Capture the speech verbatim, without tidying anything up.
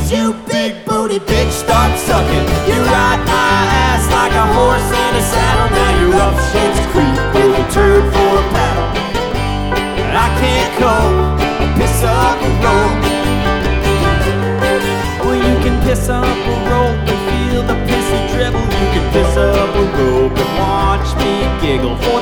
please, you big booty bitch, start sucking. You ride my ass like a horse in a saddle. Now you're up Shit's Creek with a turd for a paddle. I can't cope, piss up a rope. Well, you can piss up a rope and feel the pissy dribble. You can piss up a rope and watch me giggle.